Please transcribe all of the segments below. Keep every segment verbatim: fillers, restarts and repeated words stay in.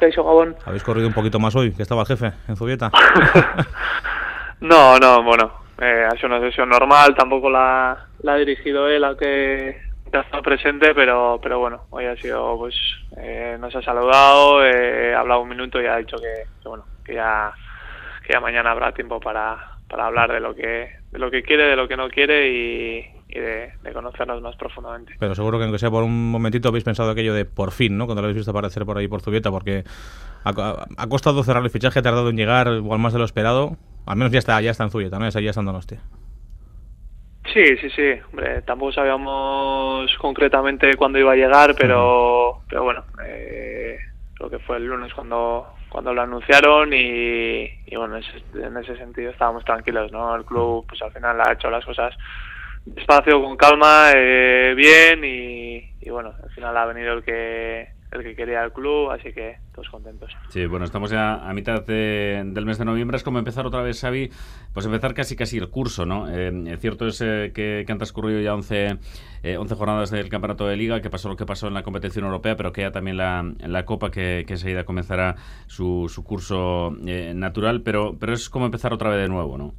Kaixo Gabón. ¿Habéis corrido un poquito más hoy, que estaba el jefe en Zubieta? no, no, bueno, eh, ha sido una sesión normal, tampoco la, la ha dirigido él, aunque ha estado presente, pero pero bueno, hoy ha sido, pues, eh, nos ha saludado, eh, ha hablado un minuto y ha dicho que, que bueno, que ya, que ya mañana habrá tiempo para, para hablar de lo que de lo que quiere, de lo que no quiere y, y de, de conocernos más profundamente. Pero seguro que aunque sea por un momentito habéis pensado aquello de por fin, ¿no? Cuando lo habéis visto aparecer por ahí por Zubieta, porque ha, ha costado cerrar el fichaje, ha tardado en llegar igual más de lo esperado. Al menos ya está, ya está en Zubieta, ¿no? Ya está en Donostia. Sí, sí, sí. Hombre, tampoco sabíamos concretamente cuándo iba a llegar, pero, uh-huh. pero bueno, eh, creo que fue el lunes cuando cuando lo anunciaron y, y bueno, en ese, en ese sentido estábamos tranquilos, ¿no? El club, pues al final ha hecho las cosas despacio, con calma, eh, bien y, y bueno, al final ha venido el que el que quería el club, así que todos contentos. Sí, bueno, estamos ya a mitad de, del mes de noviembre, es como empezar otra vez, Xavi, pues empezar casi casi el curso, ¿no? Eh, cierto es eh, que, que han transcurrido ya once, eh, once jornadas del campeonato de Liga, que pasó lo que pasó en la competición europea, pero queda también la, la Copa, que, que enseguida comenzará su, su curso eh, natural, pero, pero es como empezar otra vez de nuevo, ¿no?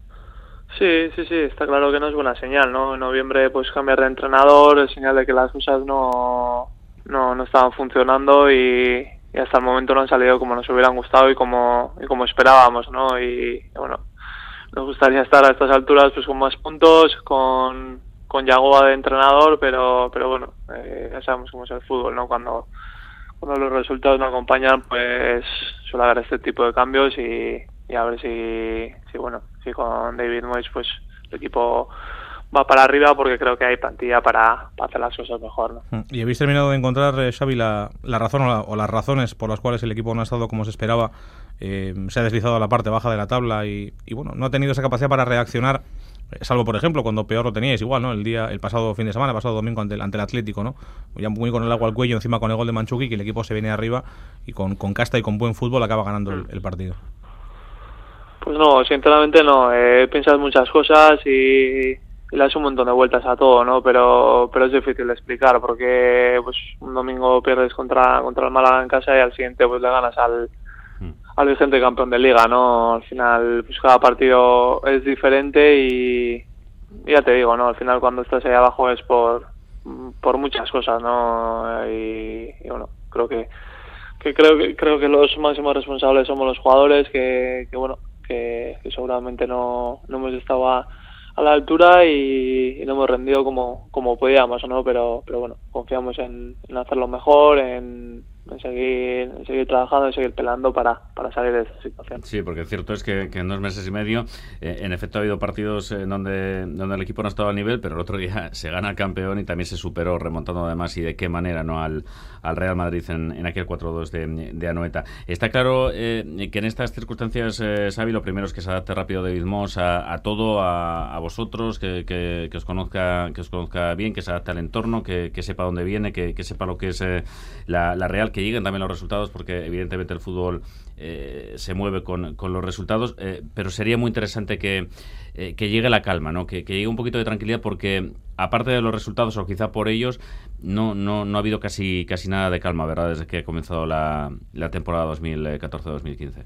Sí, sí, sí, está claro que no es buena señal, ¿no? En noviembre pues cambiar de entrenador, es señal de que las cosas no, no, no estaban funcionando y, y hasta el momento no han salido como nos hubieran gustado y como, y como esperábamos, ¿no? Y, y bueno, nos gustaría estar a estas alturas pues con más puntos, con, con Yagoa de entrenador, pero, pero bueno, eh, ya sabemos cómo es el fútbol, ¿no? Cuando, cuando los resultados no acompañan, pues suele haber este tipo de cambios y, y a ver si, si bueno, si con David Moyes pues el equipo va para arriba, porque creo que hay plantilla para, para hacer las cosas mejor, ¿no? ¿Y habéis terminado de encontrar, eh, Xavi, la, la razón o, la, o las razones por las cuales el equipo no ha estado como se esperaba? Eh, se ha deslizado a la parte baja de la tabla y, y bueno, no ha tenido esa capacidad para reaccionar, eh, salvo por ejemplo cuando peor lo teníais, igual, ¿no? El día, el pasado fin de semana, el pasado domingo ante el, ante el Atlético, ¿no? Ya muy con el agua al cuello, encima con el gol de Mandzukic, que el equipo se viene arriba y con, con casta y con buen fútbol acaba ganando el, el partido. Pues no, sinceramente no. Eh, piensas muchas cosas y, y le das un montón de vueltas a todo, ¿no? Pero pero es difícil de explicar, porque pues un domingo pierdes contra contra el Málaga en casa y al siguiente pues le ganas al al vigente campeón de Liga, ¿no? Al final pues cada partido es diferente y, y ya te digo, ¿no? Al final cuando estás ahí abajo es por por muchas cosas, ¿no? Y, y bueno, creo que que creo que creo que los máximos responsables somos los jugadores, que, que bueno, que, que seguramente no, no hemos estado a, a la altura y, y no hemos rendido como como podíamos, ¿no? Pero pero bueno, confiamos en, en hacerlo mejor, en, en seguir en seguir trabajando, en seguir peleando para, para salir de esta situación. Sí, porque cierto es que, que en dos meses y medio, eh, en efecto ha habido partidos en donde, donde el equipo no ha estado al nivel, pero el otro día se gana el campeón y también se superó, remontando además, y de qué manera, no al, al Real Madrid en, en aquel cuatro dos de, de Anoeta. Está claro eh, que en estas circunstancias, eh, Xavi, lo primero es que se adapte rápido David Moss a, a todo, a, a vosotros, que, que, que os conozca que os conozca bien, que se adapte al entorno, que, que sepa dónde viene, que, que sepa lo que es eh, la, la Real, que lleguen también los resultados, porque evidentemente el fútbol eh, se mueve con, con los resultados, eh, pero sería muy interesante que, eh, que llegue la calma, ¿no? Que, que llegue un poquito de tranquilidad, porque aparte de los resultados, o quizá por ellos, no no no ha habido casi casi nada de calma, ¿verdad? Desde que ha comenzado la, la temporada dos mil catorce dos mil quince.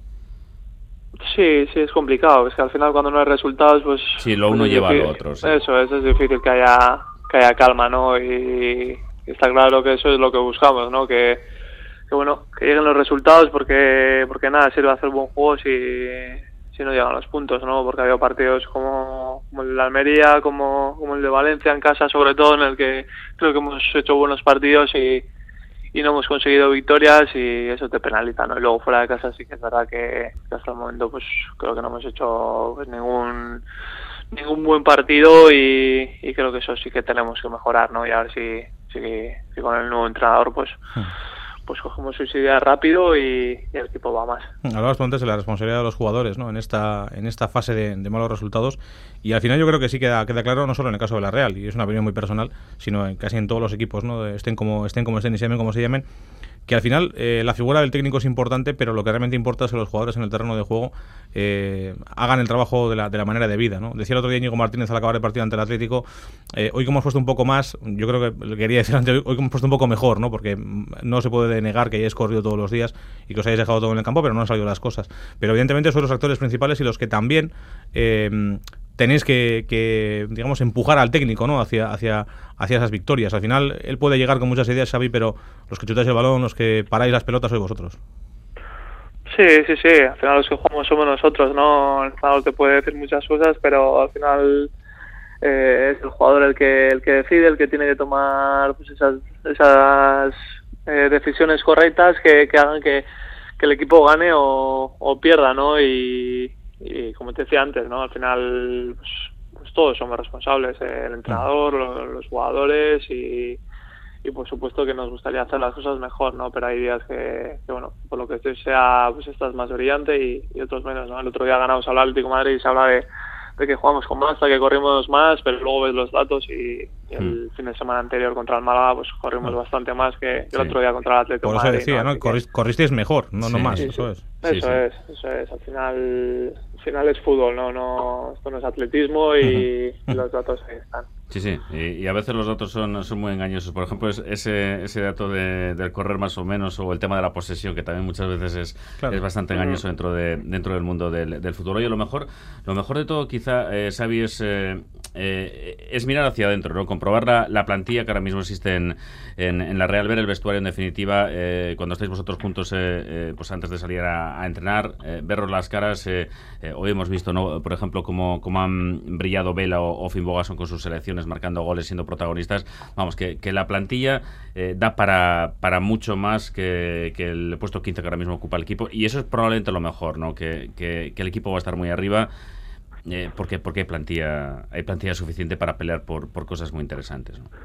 Sí, sí, es complicado. Es que al final cuando no hay resultados, pues... Sí, lo uno pues lleva difícil, al otro. Sí. Eso, eso es difícil que haya que haya calma, ¿no? Y, y está claro que eso es lo que buscamos, ¿no? Que, que bueno, que lleguen los resultados, porque porque nada sirve hacer buen juego si, si no llegan los puntos, ¿no? Porque ha habido partidos como, como el de Almería, como, como el de Valencia en casa, sobre todo, en el que creo que hemos hecho buenos partidos y y no hemos conseguido victorias y eso te penaliza, ¿no? Y luego fuera de casa sí que es verdad que, que hasta el momento pues creo que no hemos hecho pues, ningún ningún buen partido y, y creo que eso sí que tenemos que mejorar, ¿no? Y a ver si, si, si con el nuevo entrenador pues pues cogemos sus ideas rápido y, y el equipo va más. Hablabas antes de la responsabilidad de los jugadores, ¿no? En esta en esta fase de, de malos resultados, y al final yo creo que sí queda queda claro, no solo en el caso de la Real, y es una opinión muy personal, sino en, casi en todos los equipos, ¿no? Estén como estén como estén y se llamen como se llamen, que al final eh, la figura del técnico es importante, pero lo que realmente importa es que los jugadores en el terreno de juego eh, hagan el trabajo de la, de la manera debida, ¿no? Decía el otro día Íñigo Martínez al acabar el partido ante el Atlético, eh, hoy que hemos puesto un poco más, yo creo que le quería decir antes, hoy que hemos puesto un poco mejor, ¿no? Porque no se puede negar que hayáis corrido todos los días y que os hayáis dejado todo en el campo, pero no han salido las cosas. Pero evidentemente sois los actores principales y los que también eh, tenéis que, que, digamos, empujar al técnico, ¿no? Hacia, hacia, hacia esas victorias. Al final, él puede llegar con muchas ideas, Xavi, pero los que chutáis el balón, los que paráis las pelotas, sois vosotros. Sí, sí, sí. Al final los que jugamos somos nosotros, ¿no? El entrenador te puede decir muchas cosas, pero al final eh, es el jugador el que el que decide, el que tiene que tomar pues esas esas eh, decisiones correctas que, que hagan que, que el equipo gane o, o pierda, ¿no? Y Y como te decía antes, ¿no? Al final, pues, pues todos somos responsables, eh, el entrenador, los, los jugadores y, y por supuesto que nos gustaría hacer las cosas mejor, ¿no? Pero hay días que, que bueno, por lo que estoy sea, pues estás más brillante y, y otros menos, ¿no? El otro día ganamos al Atlético de Madrid y se habla de, de que jugamos con más, que corrimos más, pero luego ves los datos y, y el mm. fin de semana anterior contra el Málaga pues corrimos mm. bastante más que, que sí. el otro día contra el Atlético de Madrid. Por eso decía, ¿no? ¿no? Corri corristeis mejor, no, sí, no más, sí, eso sí. es. Eso sí, sí. es, eso es. Al final, al final es fútbol, no, no, esto no es atletismo y, uh-huh. y los datos ahí están. Sí, sí, y, y a veces los datos son, son muy engañosos. Por ejemplo, es, ese, ese dato de, del correr más o menos, o el tema de la posesión, que también muchas veces es, claro. es bastante engañoso dentro de dentro del mundo del, del fútbol. Oye, lo mejor, lo mejor de todo quizá, eh, Xavi, es, eh, eh, es mirar hacia adentro, ¿no? Comprobar la, la plantilla que ahora mismo existe en, en, en la Real, ver el vestuario en definitiva, eh, cuando estáis vosotros juntos, eh, eh, pues antes de salir a, a entrenar, eh, veros las caras. Eh, eh, hoy hemos visto, ¿no? Por ejemplo, cómo, cómo han brillado Vela o, o Finn Bogason con sus selecciones, marcando goles, siendo protagonistas. Vamos, que, que la plantilla eh, da para, para mucho más que, que el puesto quince que ahora mismo ocupa el equipo, y eso es probablemente lo mejor, ¿no? Que, que, que el equipo va a estar muy arriba, eh, porque, porque hay plantilla hay plantilla suficiente para pelear por, por cosas muy interesantes, ¿no?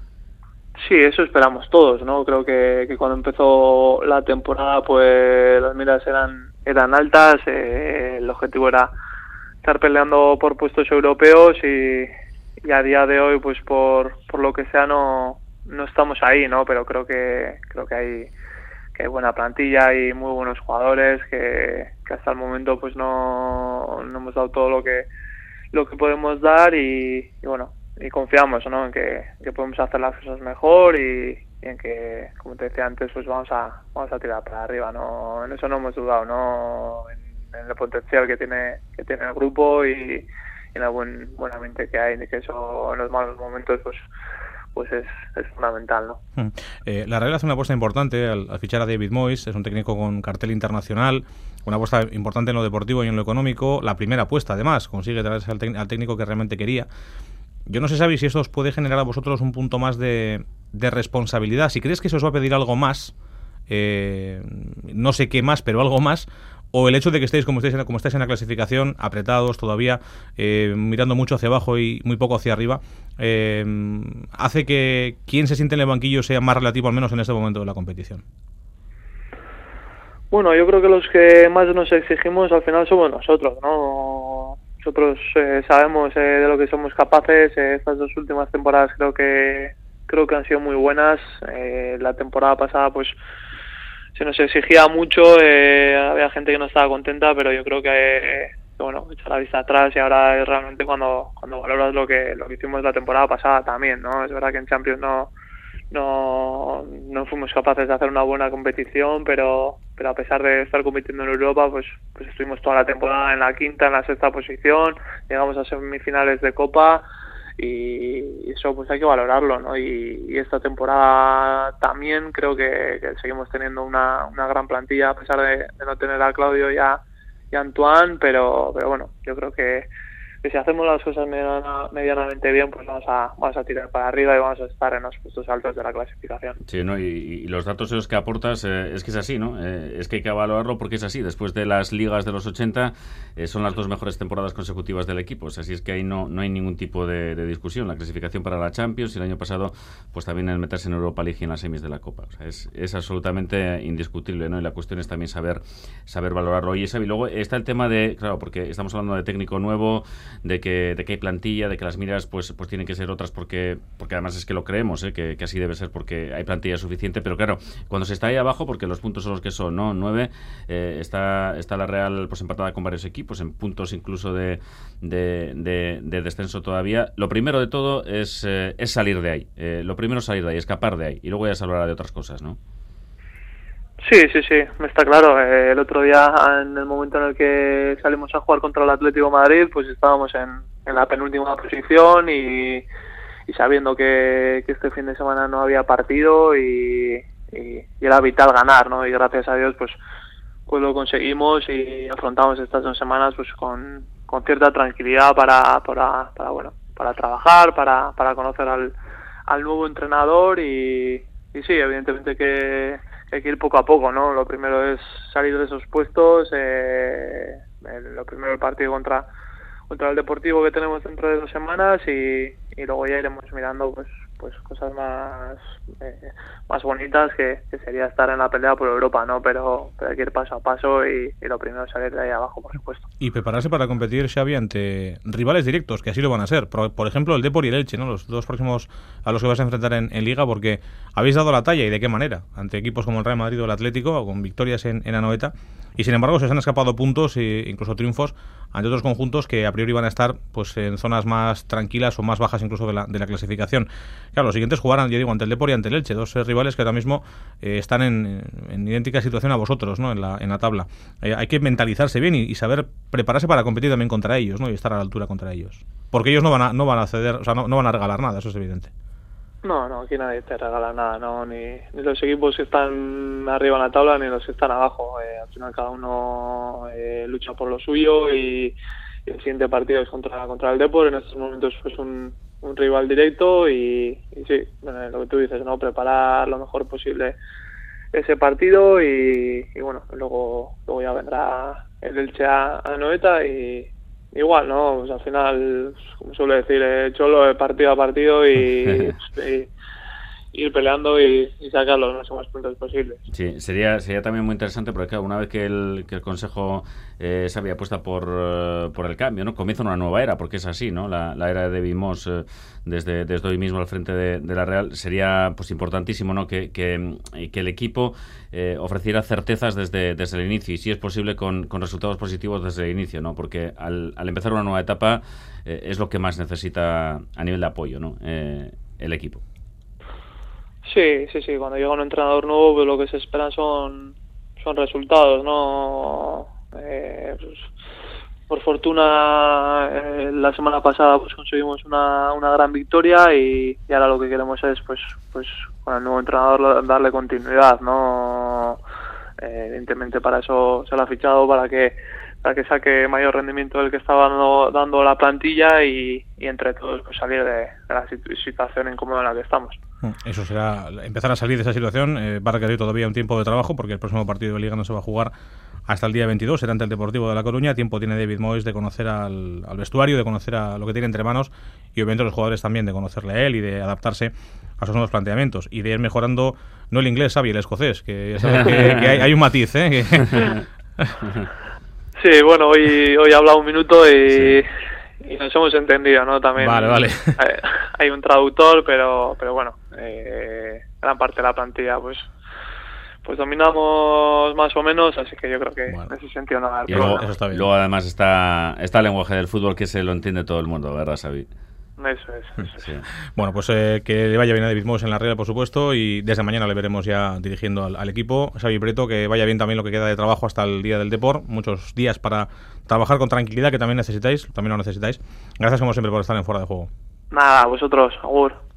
Sí, eso esperamos todos, ¿no? Creo que, que cuando empezó la temporada pues las miras eran eran altas, eh, el objetivo era estar peleando por puestos europeos y y a día de hoy pues por por lo que sea no no estamos ahí, ¿no? Pero creo que creo que hay que hay buena plantilla y muy buenos jugadores que, que hasta el momento pues no, no hemos dado todo lo que lo que podemos dar y, y bueno, y confiamos, ¿no? En que, que podemos hacer las cosas mejor y, y en que, como te decía antes, pues vamos a vamos a tirar para arriba, no en eso no hemos dudado, ¿no? En, en el potencial que tiene que tiene el grupo y en la buen, buena mente que hay, de que eso en los malos momentos pues pues es, es fundamental, ¿no? Hmm. Eh, la Real hace una apuesta importante al, al fichar a David Moyes, es un técnico con cartel internacional, una apuesta importante en lo deportivo y en lo económico, la primera apuesta además, consigue traerse al, al técnico que realmente quería. Yo no sé, Xavi, si esto os puede generar a vosotros un punto más de, de responsabilidad, si crees que se os va a pedir algo más, eh, no sé qué más, pero algo más, o el hecho de que estéis como estáis, como estáis en la clasificación, apretados todavía, eh, mirando mucho hacia abajo y muy poco hacia arriba, eh, hace que quien se siente en el banquillo sea más relativo, al menos en este momento de la competición. Bueno, yo creo que los que más nos exigimos al final somos nosotros, ¿no? Nosotros eh, sabemos eh, de lo que somos capaces. Eh, estas dos últimas temporadas creo que creo que han sido muy buenas. Eh, la temporada pasada pues se nos exigía mucho, eh, había gente que no estaba contenta, pero yo creo que, eh, que bueno, echar la vista atrás y ahora es realmente cuando cuando valoras lo que lo que hicimos la temporada pasada también, ¿no? Es verdad que en Champions no no no fuimos capaces de hacer una buena competición, pero pero a pesar de estar compitiendo en Europa, pues pues estuvimos toda la temporada en la quinta, en la sexta posición, llegamos a semifinales de Copa. Y eso pues hay que valorarlo, ¿no? Y, y esta temporada también creo que, que seguimos teniendo una, una gran plantilla a pesar de, de no tener a Claudio y a, y a Antoine, pero pero bueno, yo creo que, que si hacemos las cosas mediana, medianamente bien, pues vamos a vamos a tirar para arriba y vamos a estar en los puestos altos de la clasificación. Sí, ¿no? Y, y los datos esos que aportas, eh, es que es así, ¿no? Eh, es que hay que valorarlo porque es así. Después de las ligas de los ochenta, eh, son las dos mejores temporadas consecutivas del equipo. O sea, así es que ahí no, no hay ningún tipo de, de discusión. La clasificación para la Champions y el año pasado, pues también el meterse en Europa League y en las semis de la Copa. O sea, es, es absolutamente indiscutible, ¿no? Y la cuestión es también saber saber valorarlo. Y esa, y luego está el tema de, claro, porque estamos hablando de técnico nuevo, de que, de que hay plantilla, de que las miras pues, pues tienen que ser otras porque, porque además es que lo creemos, ¿eh? que, que así debe ser porque hay plantilla suficiente, pero claro, cuando se está ahí abajo, porque los puntos son los que son, ¿no? Nueve, eh, está, está la Real pues empatada con varios equipos, en puntos incluso de, de, de, de descenso todavía. Lo primero de todo es, eh, es salir de ahí, eh, lo primero es salir de ahí, escapar de ahí, y luego ya se hablará de otras cosas, ¿no? Sí, sí, sí, me está claro. Eh, el otro día, en el momento en el que salimos a jugar contra el Atlético de Madrid, pues estábamos en, en la penúltima posición y, y sabiendo que, que este fin de semana no había partido y, y, y era vital ganar, ¿no? Y gracias a Dios, pues, pues lo conseguimos y afrontamos estas dos semanas pues con, con cierta tranquilidad para, para, para bueno, para trabajar, para, para conocer al, al nuevo entrenador y, y sí, evidentemente que hay que ir poco a poco, ¿no? Lo primero es salir de esos puestos, eh, el, lo primero el partido contra contra el Deportivo que tenemos dentro de dos semanas y, y luego ya iremos mirando pues pues cosas más eh, más bonitas que, que sería estar en la pelea por Europa, ¿no? Pero, pero hay que ir paso a paso y, y lo primero es salir de ahí abajo, por supuesto. Y prepararse para competir, Xavi, ante rivales directos, que así lo van a ser. Por, por ejemplo, el Depor y el Elche, ¿no? Los dos próximos a los que vas a enfrentar en, en Liga, porque habéis dado la talla y de qué manera, ante equipos como el Real Madrid o el Atlético, con victorias en, en Anoeta, y sin embargo se os han escapado puntos e incluso triunfos ante otros conjuntos que a priori van a estar pues en zonas más tranquilas o más bajas incluso de la, de la clasificación. Claro, los siguientes jugarán, yo digo, ante el Depor y ante el Elche, dos eh, rivales que ahora mismo eh, están en, en idéntica situación a vosotros, ¿no? En la, en la tabla. Eh, hay que mentalizarse bien y, y saber prepararse para competir también contra ellos, ¿no? Y estar a la altura contra ellos. Porque ellos no van a, no van a ceder, o sea, no, no van a regalar nada, eso es evidente. No, no, aquí nadie te regala nada, no, ni, ni los equipos que están arriba en la tabla ni los que están abajo. Eh, al final cada uno eh, lucha por lo suyo y, y el siguiente partido es contra contra el Depor. En estos momentos pues un, un rival directo y, y sí, bueno, lo que tú dices, no, preparar lo mejor posible ese partido y, y bueno, luego luego ya vendrá el Elche a, a Noeta y igual, ¿no? Pues al final, como suele decir, eh, Cholo, partido a partido y, y ir peleando y, y sacar los máximos puntos posibles. Sí, sería sería también muy interesante porque claro, una vez que el, que el Consejo eh, se había apuesta por, uh, por el cambio, ¿no? Comienza una nueva era, porque es así, ¿no? La, la era de David Moss eh, desde, desde hoy mismo al frente de, de la Real sería pues importantísimo, ¿no? Que, que, que el equipo eh, ofreciera certezas desde, desde el inicio y si es posible con, con resultados positivos desde el inicio, ¿no? Porque al, al empezar una nueva etapa eh, es lo que más necesita a nivel de apoyo, ¿no? Eh, el equipo. Sí, sí, sí. Cuando llega un entrenador nuevo, pues lo que se esperan son son resultados, ¿no? Eh, pues, por fortuna, eh, la semana pasada pues conseguimos una, una gran victoria y, y ahora lo que queremos es, pues, pues con el nuevo entrenador darle continuidad, ¿no? Eh, evidentemente para eso se lo ha fichado para que para que saque mayor rendimiento del que estaba dando, dando la plantilla y, y entre todos pues salir de, de la situación incómoda en la que estamos. Eso será, empezar a salir de esa situación eh, va a requerir todavía un tiempo de trabajo porque el próximo partido de Liga no se va a jugar hasta el día veintidós, será ante el Deportivo de La Coruña. Tiempo tiene David Moyes de conocer al, al vestuario, de conocer a lo que tiene entre manos y obviamente los jugadores también de conocerle a él y de adaptarse a sus nuevos planteamientos y de ir mejorando no el inglés, Xavi, el escocés, que ya sabes que, que hay, hay un matiz, ¿eh? Que... Sí, bueno, hoy hoy he hablado un minuto y, sí. y nos hemos entendido, ¿no? También vale, vale. Hay, hay un traductor, pero pero bueno, eh, gran parte de la plantilla pues pues dominamos más o menos, así que yo creo que bueno, en ese sentido no va a haber problema. Luego, eso está bien. Luego además está, está el lenguaje del fútbol que se lo entiende todo el mundo, ¿verdad, Xavi? Eso es. Eso sí. es. Bueno, pues eh, que le vaya bien a David Moyes en la Real, por supuesto, y desde mañana le veremos ya dirigiendo al, al equipo. Xavi Prieto, que vaya bien también lo que queda de trabajo hasta el día del Depor. Muchos días para trabajar con tranquilidad, que también necesitáis, también lo necesitáis. Gracias como siempre por estar en Fuera de Juego. Nada, vosotros, agur.